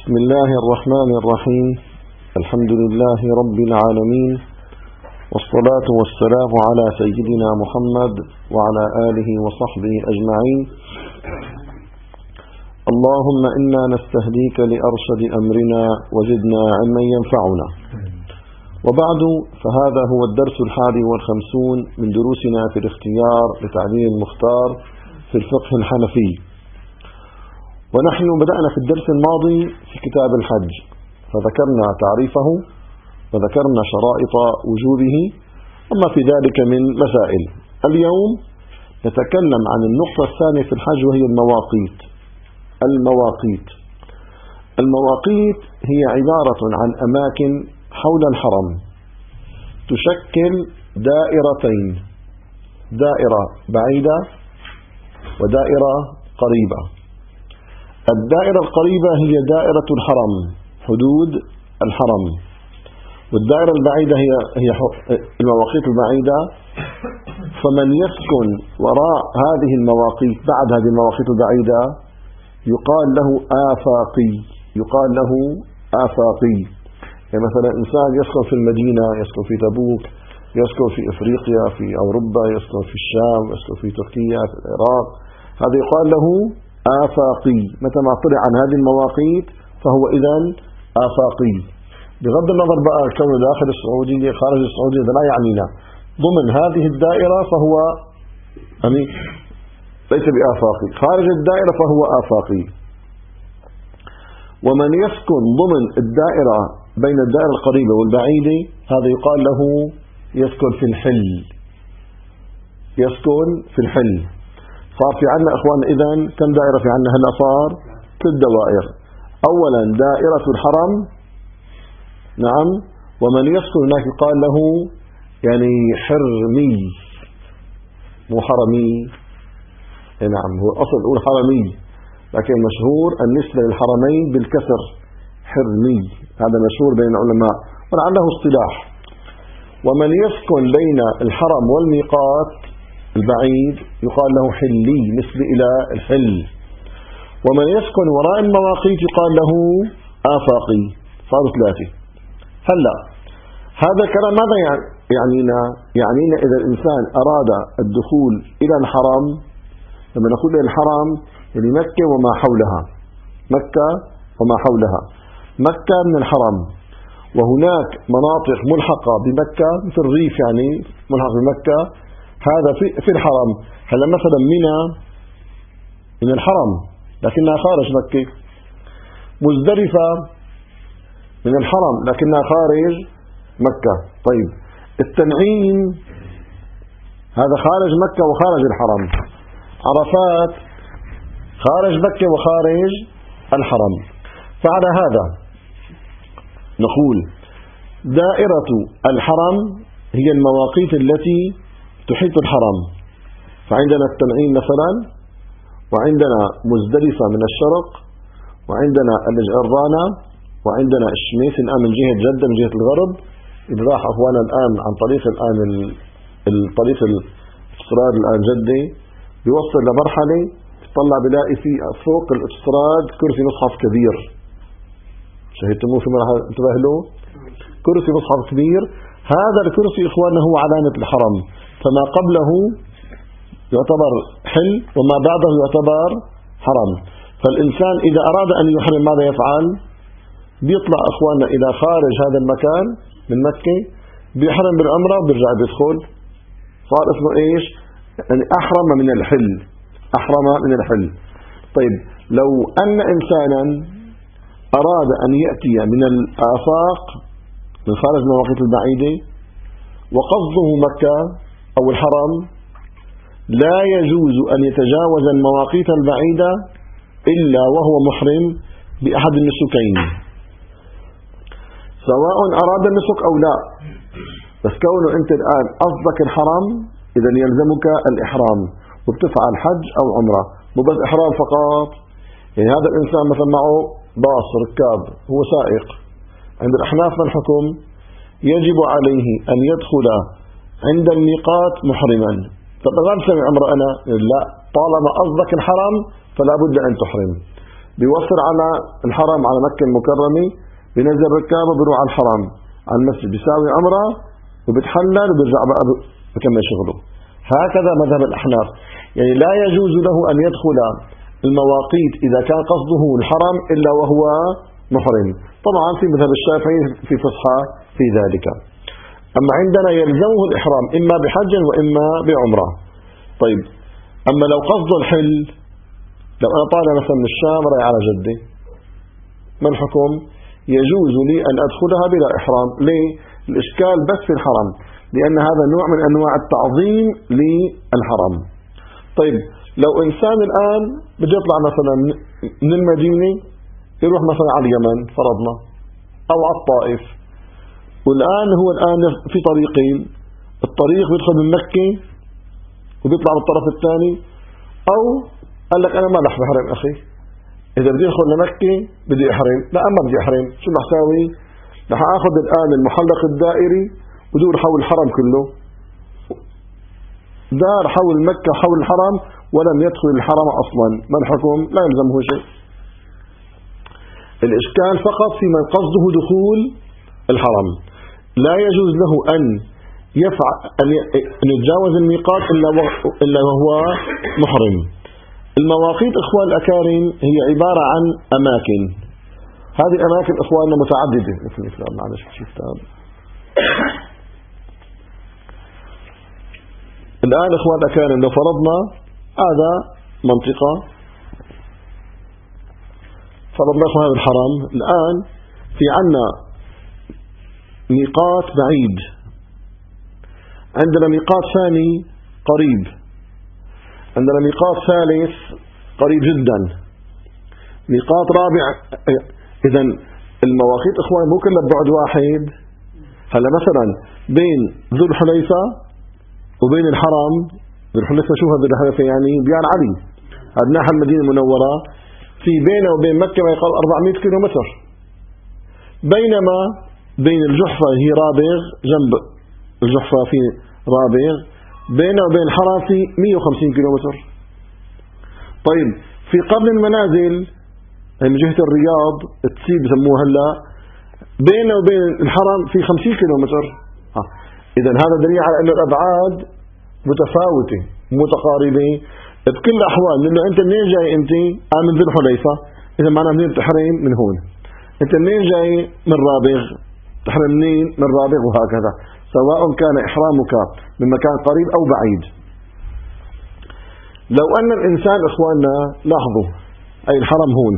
بسم الله الرحمن الرحيم. الحمد لله رب العالمين، والصلاة والسلام على سيدنا محمد وعلى آله وصحبه أجمعين. اللهم إنا نستهديك لأرشد أمرنا وزدنا علما ينفعنا. وبعد، فهذا هو الدرس 51 من دروسنا في الاختيار لتعليم المختار في الفقه الحنفي. ونحن بدأنا في الدرس الماضي في كتاب الحج، فذكرنا تعريفه وذكرنا شرائط وجوبه وما في ذلك من مسائل. اليوم نتكلم عن النقطة الثانية في الحج، وهي المواقيت. المواقيت هي عبارة عن أماكن حول الحرم تشكل دائرتين، دائرة بعيدة ودائرة قريبة. الدائرة القريبة هي دائرة الحرم، حدود الحرم، والدائرة البعيدة هي المواقيت البعيدة. فمن يسكن وراء هذه المواقيت، بعد هذه المواقيت البعيدة، يقال له آفاقي. يعني مثلا إنسان يسكن في المدينة، يسكن في تبوك، يسكن في إفريقيا، في أوروبا، يسكن في الشام، يسكن في تركيا، في العراق، هذا يقال له آفاقي. متى ما طلع عن هذه المواقيت فهو إذن آفاقي، بغض النظر بقى كونه داخل السعودية خارج السعودية، لا يعنينا. ضمن هذه الدائرة فهو ليس بآفاقي، خارج الدائرة فهو آفاقي. ومن يسكن ضمن الدائرة بين الدائرة القريبة والبعيدة، هذا يقال له يسكن في الحل. صار في عنا إخوان إذن كم دائرة في عنا هلا؟ صار 3 دوائر. أولا دائرة الحرم، نعم، ومن يسكن هناك يقال له يعني حرمي، مو حرمي، نعم، هو أصل نقول حرمي، لكن مشهور النسبة للحرمين بالكسر، حرمي، هذا مشهور بين العلماء ولعله اصطلاح. ومن يسكن بين الحرم والميقات البعيد يقال له حلي، نسبة إلى الحل. ومن يسكن وراء المواقيت يقال له آفاقي. صاروا 3. هلا هذا الكلام ماذا يعنينا؟ يعنينا إذا الإنسان أراد الدخول إلى الحرم، لما نقول الحرم يعني مكة وما حولها، مكة من الحرم، وهناك مناطق ملحقة بمكة مثل الريف، يعني ملحق بمكة، هذا في الحرم. هلا مثلا منى من الحرم لكنها خارج مكة، مزدلفة من الحرم لكنها خارج مكة. طيب التنعيم هذا خارج مكة وخارج الحرم، عرفات خارج مكة وخارج الحرم. فعلى هذا نقول دائرة الحرم هي المواقيت التي تحيط الحرم. فعندنا التنعيم مثلا، وعندنا مزدلفة من الشرق، وعندنا الجعرانة، وعندنا الشميس الآن من جهة جدة من جهة الغرب. إذا راح أخوانا الآن عن طريق الطريق الافتراض الآن جدة، بيوصل لمرحلة تطلع بلاقي في فوق الافتراض كرسي مصحف كبير، شاهدتموه في مرحلة، انتبه له، كرسي مصحف كبير. هذا الكرسي إخوانا هو علامة الحرم، فما قبله يعتبر حل وما بعده يعتبر حرم. فالإنسان إذا أراد أن يحرم ماذا يفعل؟ بيطلع أخواننا إلى خارج هذا المكان من مكة، بيحرم بالعمرة وبيرجع بيدخل، صار اسمه إيش؟ يعني أحرم من الحل. طيب لو أن إنسانا أراد أن يأتي من الآفاق من خارج المواقيت البعيدة وقصده مكة أو الحرم، لا يجوز أن يتجاوز المواقيت البعيدة إلا وهو محرم بأحد النسكين، سواء أراد النسك أو لا. بس كونه أنت الآن قصدك الحرم، إذا يلزمك الإحرام وبتفعل حج أو عمرة، مو بس إحرام فقط. يعني هذا الإنسان مثلا معه باص ركاب، هو سائق، عند الأحناف ما الحكم؟ يجب عليه أن يدخل عند الميقات محرما. طب ما بسوي عمرة أنا؟ لا، طالما قصدك الحرم فلا بد أن تحرم. بيوفر على الحرم على مكة المكرمة، بينزل ركابه بيروح على الحرم على المسجد بيساوي عمره وبتحلل وبيرجع بقى بكمل شغله. هكذا مذهب الأحناف، يعني لا يجوز له أن يدخل المواقيت إذا كان قصده الحرم إلا وهو محرم. طبعا في مذهب الشافعي في فصحى في ذلك. أما عندنا يلزمه الإحرام إما بحج وإما بعمرة. طيب أما لو قصده الحل، لو أنا طالع مثلا من الشام رايح على جدة، ما الحكم؟ يجوز لي أن أدخلها بلا إحرام. ليه؟ الإشكال بس في الحرم، لأن هذا نوع من أنواع التعظيم للحرم. طيب لو إنسان الآن بده يطلع مثلا من المدينة يروح مثلا على اليمن فرضنا أو على الطائف، والآن هو الآن في طريقين، الطريق بيدخل من مكة وبيطلع بالطرف الثاني، أو قال لك أنا ما رح بحرم أخي، إذا بدي أدخل لمكة بدي أحرم، لا ما بدي أحرم، شو رح أساوي؟ رح أخذ الآن المحلق الدائري ودور حول الحرم كله، دار حول مكة حول الحرم ولم يدخل الحرم أصلا، ما الحكم؟ لا يلزمه شيء. الإشكال فقط في من قصده دخول الحرم، لا يجوز له أن يفعل أن يتجاوز الميقات إلا وهو محرم. المواقيت إخوان الأكارم هي عبارة عن أماكن، هذه الأماكن إخواننا متعددة. مثل معلش كتاب الآن إخوان الأكارم لو فرضنا هذا منطقة، فرضنا هذا الحرم، الآن في عنا ميقات بعيد، عندنا ميقات ثاني قريب، عندنا ميقات ثالث قريب جدا، ميقات رابع. إذن المواقيت إخوان مو كلها ببعد واحد. هلا مثلا بين ذو الحليفة وبين الحرم، ذو الحليفة شو هذا الحليفة يعني بيان علي، هذا ناحية المدينة المنورة، في بينه وبين مكة ما يقل 400 كيلومتر، بينما بين الجحفة هي رابغ، جنب الجحفة في رابغ، بينه وبين الحرم في 150 كيلومتر. طيب في قبل المنازل من جهة الرياض تسيب بسموها هلا، بينه وبين الحرم في 50 كيلومتر. إذا هذا دليل على أن الأبعاد متفاوتة متقاربة بكل الأحوال، لأنه أنت منين جاي؟ أنت من ذو الحليفة، إذا معناه منين تحرم؟ من هون. أنت منين جاي؟ من رابغ، تحرم منين؟ من رابغ، وهكذا، سواء كان إحرامك من مكان قريب أو بعيد. لو أن الإنسان إخواننا لاحظوا أي الحرم هون،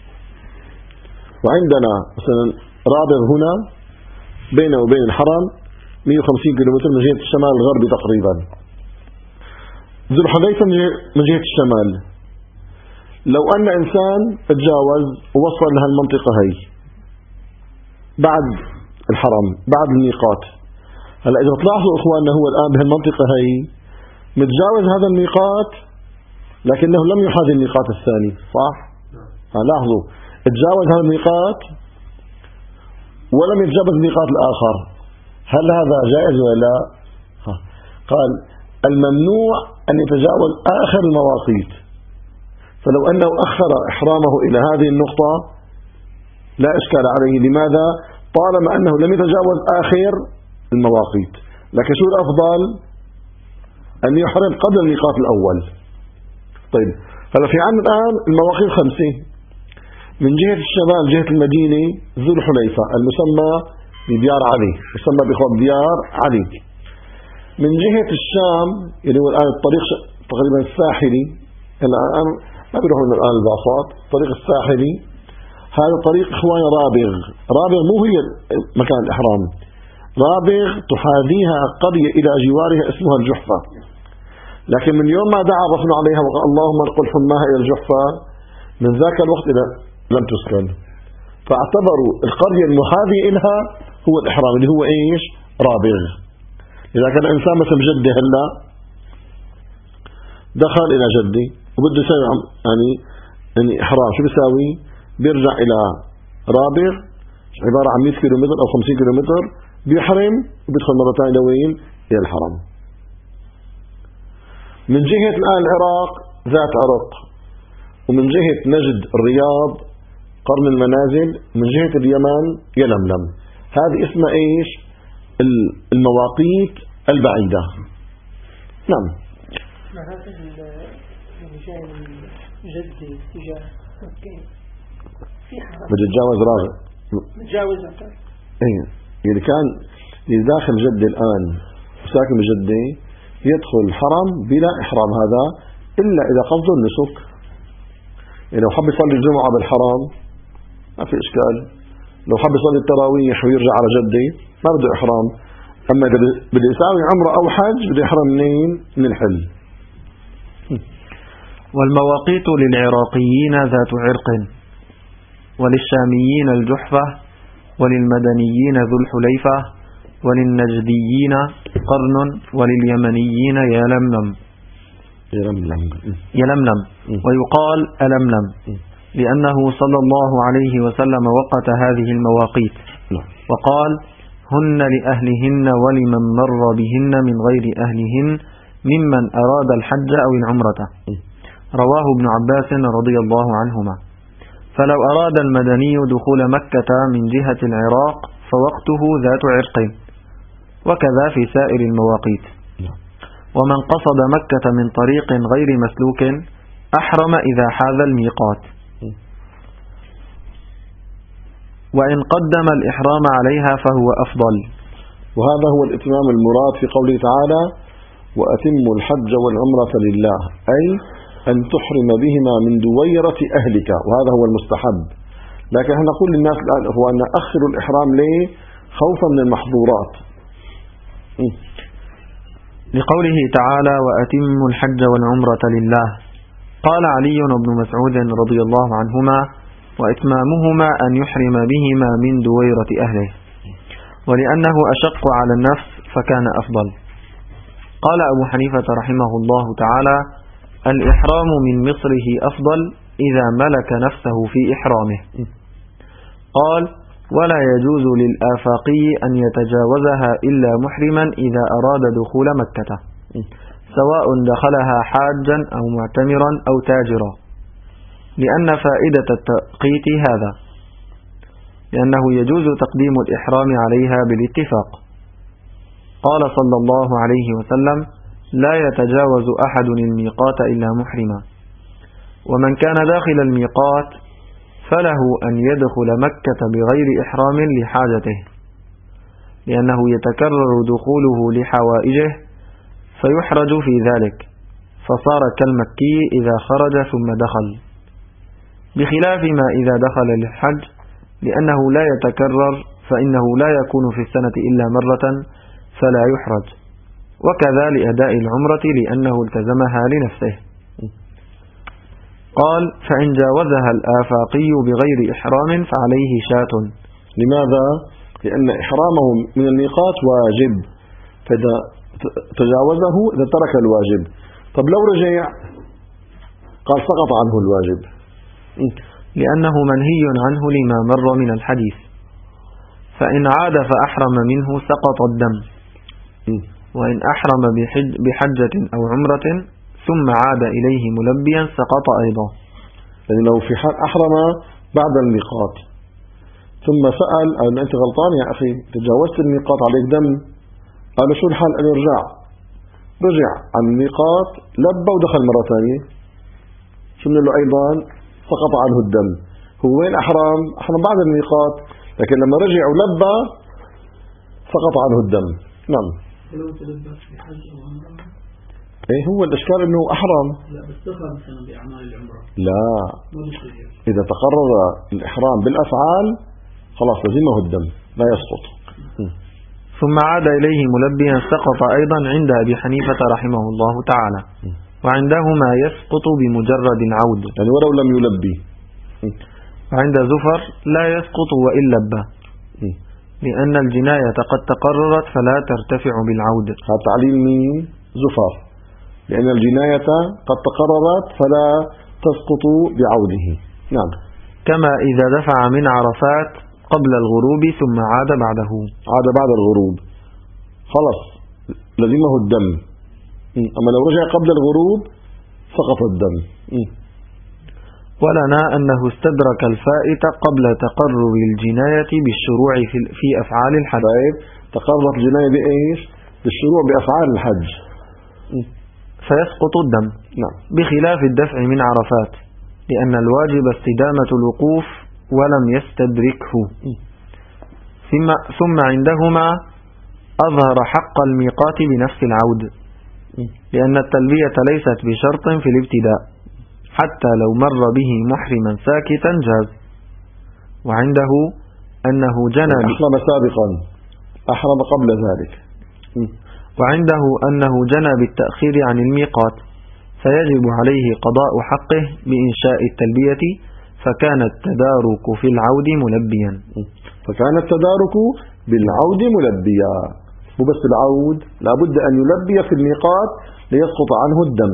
وعندنا مثلا رابغ هنا، بينه وبين الحرم 150 كيلومتر من جهة الشمال الغربي تقريبا، ذو الحليفة من جهة الشمال. لو أن إنسان تجاوز ووصل لها المنطقة هي بعد الحرم بعد الميقات، هلا إذا تلاحظوا إخواننا هو الآن بهالمنطقة هي متجاوز هذا الميقات لكنه لم يحاذي الميقات الثاني، صح؟ لاحظوا تجاوز هذا الميقات ولم يتجاوز الميقات الآخر، هل هذا جائز ولا لا؟ قال الممنوع أن يتجاوز آخر المواقيت، فلو أنه أخر إحرامه إلى هذه النقطة لا إشكال عليه. لماذا؟ طالما أنه لم يتجاوز آخر المواقيت. لكن شو الأفضل؟ أن يحرم قبل الميقات الأول. طيب هلا في عنا الآن المواقيت 5، من جهة الشمال جهة المدينة ذو الحليفة المسمى بديار علي، يسمى بإخوة ديار علي. من جهة الشام اللي هو الآن الطريق تقريبا الساحلي، الآن ما بيروحوا الآن الباصات، الطريق الساحلي، هذا الطريق إخوان رابغ. رابغ مو هي مكان الإحرام، رابغ تحاذيها قرية إلى جوارها اسمها الجحفة، لكن من يوم ما دعا الرسول عليها وقال اللهم انقل حماها إلى الجحفة، من ذاك الوقت إلى لم تسكن، فاعتبروا القرية المحاذية إلها هو الإحرام اللي هو إيش؟ رابغ. إذا كان الإنسان مثل جدة هلا دخل إلى جدة وبده يسوي يعني إحرام، شو بيساوي؟ بيرجع إلى رابغ عبارة عن 100 كيلومتر أو 50 كيلومتر، بيحرم وبيدخل مرة ثانية لوين؟ إلى الحرم. من جهة الآن العراق ذات عرق، ومن جهة نجد الرياض قرن المنازل، من جهة اليمن يلملم. هذه اسمها إيش؟ المواقيت البعيدة. نعم. جدي تجاه مكة في حرام بده يتجاوز راجع متجاوز يعني كان داخل جدة الآن ساكن بجدة يدخل الحرم بلا إحرام، هذا إلا إذا قصده النسك. يعني لو حب يصلي الجمعة بالحرام ما في إشكال، لو حب يصلي التراويح ويرجع على جدة ما بده إحرام. أما إذا بده يساوي عمره أو حج بده يحرم منين؟ من الحل. والمواقيت للعراقيين ذات عرق، وللشاميين الجحفة، وللمدنيين ذو الحليفة، وللنجديين قرن، ولليمنيين يلملم ويقال ألملم، لأنه صلى الله عليه وسلم وقت هذه المواقيت وقال: هن لأهلهن ولمن مر بهن من غير أهلهن ممن أراد الحج أو العمرة. رواه ابن عباس رضي الله عنهما. فلو أراد المدني دخول مكة من جهة العراق فوقته ذات عرق، وكذا في سائر المواقيت. ومن قصد مكة من طريق غير مسلوك أحرم إذا حاذ الميقات، وإن قدم الإحرام عليها فهو أفضل. وهذا هو الإتمام المراد في قوله تعالى: وأتموا الحج والعمرة لله، أي أن تحرم بهما من دويرة أهلك، وهذا هو المستحب. لكن احنا نقول للناس الآن هو أن أخروا الإحرام ليه؟ خوفا من المحظورات. لقوله تعالى: وأتموا الحج والعمرة لله. قال علي بن مسعود رضي الله عنهما: وإتمامهما أن يحرم بهما من دويرة أهله، ولأنه أشق على النفس فكان أفضل. قال أبو حنيفة رحمه الله تعالى: الإحرام من مصره أفضل إذا ملك نفسه في إحرامه. قال: ولا يجوز للآفاقي أن يتجاوزها إلا محرما إذا أراد دخول مكة، سواء دخلها حاجا أو معتمرا أو تاجرا، لأن فائدة التوقيت هذا، لأنه يجوز تقديم الإحرام عليها بالاتفاق. قال صلى الله عليه وسلم: لا يتجاوز أحد الميقات إلا محرما. ومن كان داخل الميقات فله أن يدخل مكة بغير إحرام لحاجته، لأنه يتكرر دخوله لحوائجه فيحرج في ذلك، فصار كالمكي إذا خرج ثم دخل، بخلاف ما إذا دخل للحج، لأنه لا يتكرر فإنه لا يكون في السنة إلا مرة فلا يحرج. وكذا لأداء العمرة لأنه التزمها لنفسه. قال: فإن جاوزها الآفاقي بغير إحرام فعليه شاة. لماذا؟ لأن إحرامه من الميقات واجب، فإذا تجاوزه إذا ترك الواجب. طب لو رجع قال سقط عنه الواجب، لأنه منهي عنه لما مر من الحديث. فإن عاد فأحرم منه سقط الدم، وإن أحرم بحجة أو عمرة ثم عاد إليه ملبيا سقط أيضا. يعني لو في حال أحرم بعد الميقات ثم سأل: أنت غلطان يا أخي، تجاوزت الميقات عليك دم. قال: شو الحال؟ أن يرجع. رجع عن الميقات، لبى ودخل مرة ثانية، شو له أيضا؟ سقط عنه الدم. هو وين أحرم بعد الميقات، لكن لما رجع ولبى سقط عنه الدم. نعم. لو تلبس بحج أو عمرة؟ ايه هو الاشكال انه احرم. لا بس دخل مثلا باعمال العمره. لا، اذا تقرر الاحرام بالافعال خلاص لزمه الدم لا يسقط. ثم عاد اليه ملبيا سقط ايضا عند ابي حنيفه رحمه الله تعالى، وعندهما يسقط بمجرد العود، يعني ولو لم يلبي. وعند زفر لا يسقط وان لبى، لان الجنايه قد تقررت فلا ترتفع بالعود. هذا تعليل مين؟ زفر، لأن الجناية قد تقررت فلا تسقط بعوده. نعم. كما إذا دفع من عرفات قبل الغروب ثم عاد بعده، عاد بعد الغروب خلص لزمه الدم. أما لو رجع قبل الغروب سقط الدم. ولنا أنه استدرك الفائت قبل تقرر الجناية بالشروع في أفعال الحج. طيب تقررت الجناية بإيش؟ بالشروع بأفعال الحج، فيسقط الدم. نعم. بخلاف الدفع من عرفات، لأن الواجب استدامة الوقوف ولم يستدركه. ثم عندهما أظهر حق الميقات بنفس العود، لأن التلبية ليست بشرط في الابتداء، حتى لو مر به محرما ساكتا جاز. وعنده أنه جنى أحرم سابقا، أحرم قبل ذلك. وعنده أنه جنى بالتأخير عن الميقات، فيجب عليه قضاء حقه بإنشاء التلبية، فكان التدارك في العود ملبيا. فكان التدارك بالعود ملبيا، مو بس العود، لابد أن يلبي في الميقات ليسقط عنه الدم.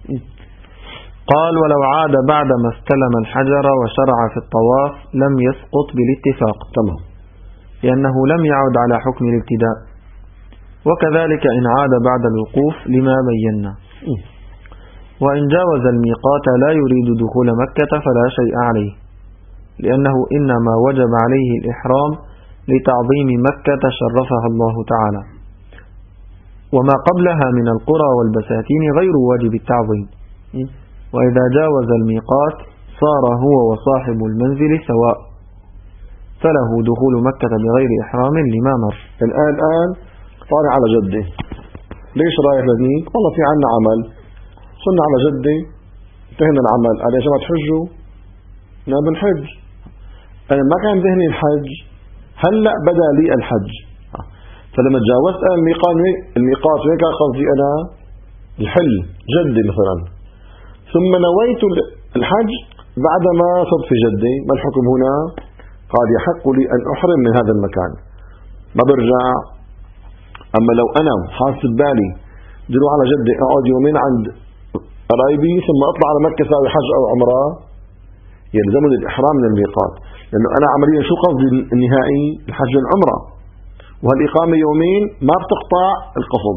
قال: ولو عاد بعدما استلم الحجر وشرع في الطواف لم يسقط بالاتفاق. تمام. لأنه لم يعد على حكم الابتداء. وكذلك إن عاد بعد الوقوف لما بينا. وإن جاوز الميقات لا يريد دخول مكة فلا شيء عليه، لأنه إنما وجب عليه الإحرام لتعظيم مكة شرفها الله تعالى، وما قبلها من القرى والبساتين غير واجب التعظيم. وإذا جاوز الميقات صار هو وصاحب المنزل سواء، فله دخول مكة بغير إحرام لما مر. الآن طالع على جدي، ليش رايح لهنيك؟ والله في عنا عمل، صرنا على جدي، انتهينا العمل. قال يا جماعة تحجوا؟ لا بنحج. أنا ما كان ذهني الحج، هلأ بدأ لي الحج. فلما تجاوزت الميقات وين كان قصدي أنا؟ الحل جدي مثلا، ثم نويت الحج بعدما صرت في جدي. ما الحكم هنا؟ قال يحق لي أن أحرم من هذا المكان، ما برجع. أما لو أنا حاسب بالي دلو على جدي أقعد يومين عند قرايبي ثم أطلع على مكة ساوي حج أو عمرة، يلزمني الإحرام من الميقات، لأنه أنا عمليا شو قصدي النهائي؟ الحج والعمرة، وهالإقامة يومين ما بتقطع القصد.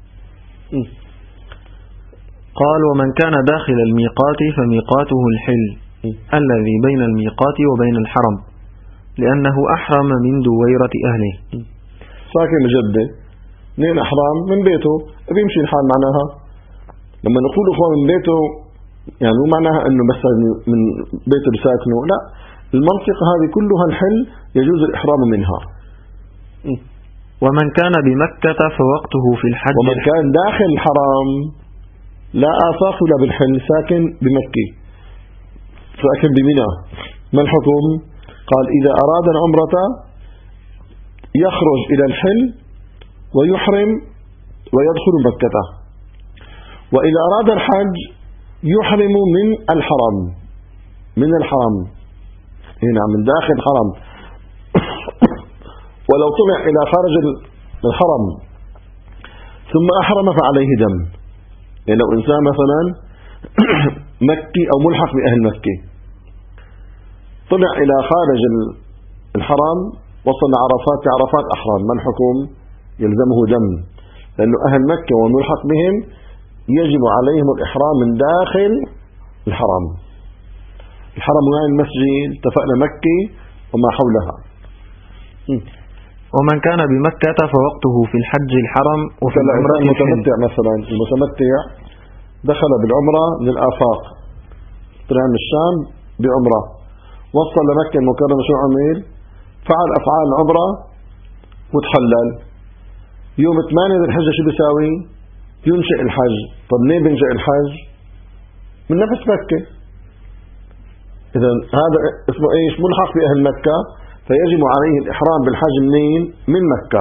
قال: ومن كان داخل الميقات فميقاته الحل الذي بين الميقات وبين الحرم، لأنه أحرم من دويرة أهله. ساكن جدة نين أحرام من بيته، بيمشي الحال معناها. لما نقول أخوة من بيته يعني مو معناها أنه بس من بيته بساكنه، لا، المنطقة هذه كلها الحل يجوز الإحرام منها. ومن كان بمكة فوقته في الحج. ومن كان داخل الحرام لا آفاق ولا بالحل، ساكن بمكة، ساكن بمنى، ما الحكم؟ قال إذا أراد العمرة يخرج إلى الحل ويحرم ويدخل مكة، وإذا أراد الحج يحرم من الحرم، من الحرم هنا من داخل الحرم. ولو طلع إلى خارج الحرم ثم أحرم فعليه دم. يعني لو إنسان مثلا مكي أو ملحق بأهل مكة طلع إلى خارج الحرم وصل عرفات، عرفات أحرم، ما الحكم؟ يلزمه دم، لأنه أهل مكة وملحق بهم يجب عليهم الإحرام من داخل الحرم. الحرم يعني المسجد، اتفقنا مكة وما حولها. ومن كان بمكة فوقته في الحج الحرم وفي العمرة المتمتع مثلا، المتمتع دخل بالعمرة للآفاق، طلع من الشام بعمرة، وصل لمكة المكرمة، شو عمل؟ فعل أفعال العمرة وتحلل. يوم 8 ذي الحجة شو بيساوي؟ ينشئ الحج. طب ليه بينشئ الحج؟ من نفس مكة. إذا هذا اسمه إيش؟ ملحق بأهل مكة، فيجب عليه الإحرام بالحج منين؟ من مكة.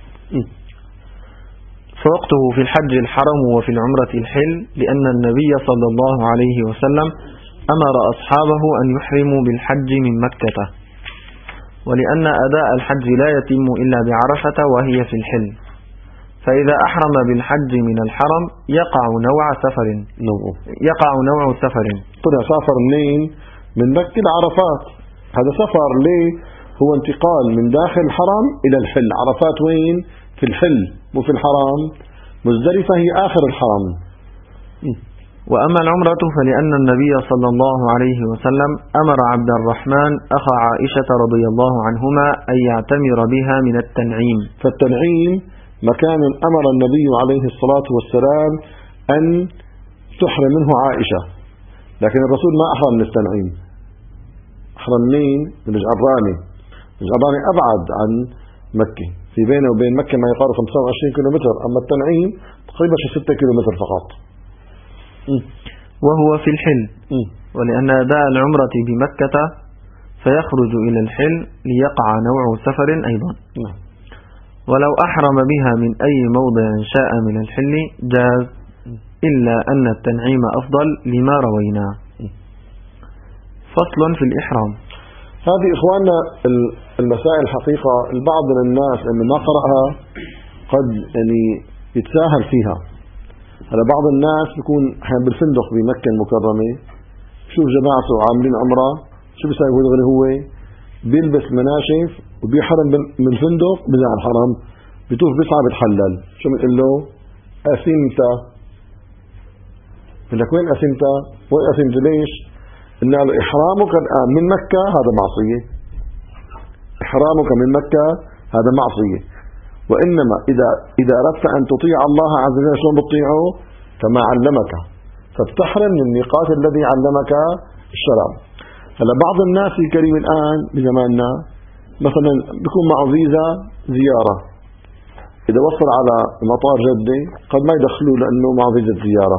فوقته في الحج الحرم وفي العمرة الحل، لأن النبي صلى الله عليه وسلم أمر أصحابه أن يحرموا بالحج من مكة، ولأن أداء الحج لا يتم إلا بعرفة وهي في الحل، فإذا أحرم بالحج من الحرم يقع نوع سفر. طلع سافر منين؟ من مكة لعرفات. هذا سفر ليه؟ هو انتقال من داخل الحرم إلى الحل. عرفات وين؟ في الحل مو في الحرم. مزدلفة هي آخر الحرم. وأما العمرة فلأن النبي صلى الله عليه وسلم أمر عبد الرحمن أخا عائشة رضي الله عنهما أن يعتمر بها من التنعيم. فالتنعيم مكان أمر النبي عليه الصلاة والسلام أن تحرم منه عائشة، لكن الرسول ما أحرم من التنعيم. أحرم منين؟ من الجعراني. الجعراني أبعد عن مكة، في بينه وبين مكة ما يقارب 25 كيلومتر، أما التنعيم تقريبا 6 كيلومتر فقط. وهو في الحل، ولأن أداء العمرة بمكة فيخرج إلى الحل ليقع نوع سفر أيضا. ولو أحرم بها من أي موضع شاء من الحل جاز، إلا أن التنعيم أفضل لما روينا. فصل في الإحرام. هذه إخواننا المسائل حقيقة البعض من الناس اللي ما قرأها قد يعني يتساهل فيها. هلا بعض الناس بيكون أحيانا بالفندق بمكة المكرمة، شوف جماعته عاملين عمرة، شو بيساوي هو بيلبس مناشف وبيحرم من الفندق بيرجع على الحرم، بيطوف بيسعى بيتحلل. شو بنقول له؟ أثمت. بقول لك وين أثمت؟ وين أثمت ليش؟ قلنا له إحرامك الآن من مكة هذا معصية، إحرامك من مكة هذا معصية. وإنما إذا أردت أن تطيع الله عز وجل شلون بتطيعه؟ كما علمك، فبتحرم من الميقات الذي علمك الشرع. هلا بعض الناس الكريم الآن بزماننا مثلا بيكون معه فيزا زيارة، إذا وصل على مطار جدة قد ما يدخلوه لأنه معه فيزا زيارة،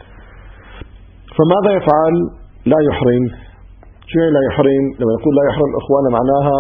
فماذا يفعل؟ لا يحرم. شو لا يحرم؟ لما نقول لا يحرم إخوانا معناها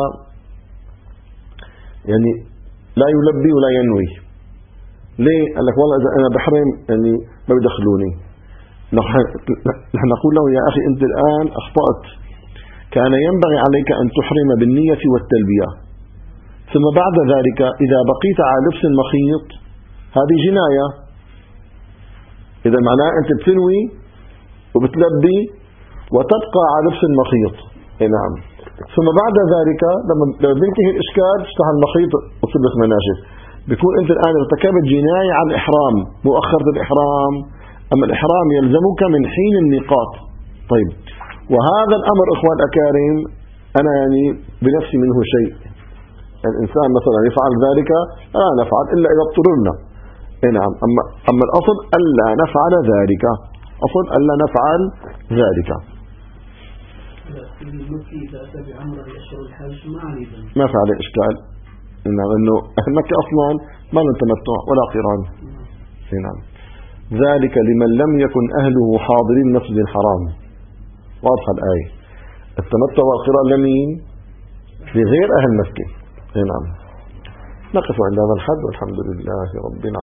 يعني لا يلبي ولا ينوي. ليه؟ قال لك والله إذا أنا بحرم يعني ما بيدخلوني. نحن نقول له يا أخي أنت الآن أخطأت، كان ينبغي عليك أن تحرم بالنية والتلبية، ثم بعد ذلك إذا بقيت على لبس المخيط هذه جناية. إذا معناه أنت بتنوي وبتلبي وتبقى على لبس المخيط. نعم. ثم بعد ذلك لما بينتهي الإشكال تفتح المخيط وتلبس مناشف. بيكون أنت الآن ارتكبت جناية على الإحرام، مؤخرة الإحرام. أما الإحرام يلزمك من حين الميقات. طيب، وهذا الأمر إخوان الأكارم أنا يعني بنفسي منه شيء. الإنسان مثلا يفعل ذلك لا نفعل إلا إذا اضطررنا. نعم. أما الأصل ألا نفعل ذلك، أصل ألا نفعل ذلك. المكي إذا أتى بعمرة لأشهر الحج ما في عليه إشكال. نعم. إنه أهل مكة أصلا ما له تمتع ولا قران. نعم. ذلك لمن لم يكن أهله حاضرين المسجد الحرام. واضحة الآية. التمتع والقران لمين؟ لغير أهل مكة. نعم. نقف عند هذا الحد والحمد لله رب العالمين.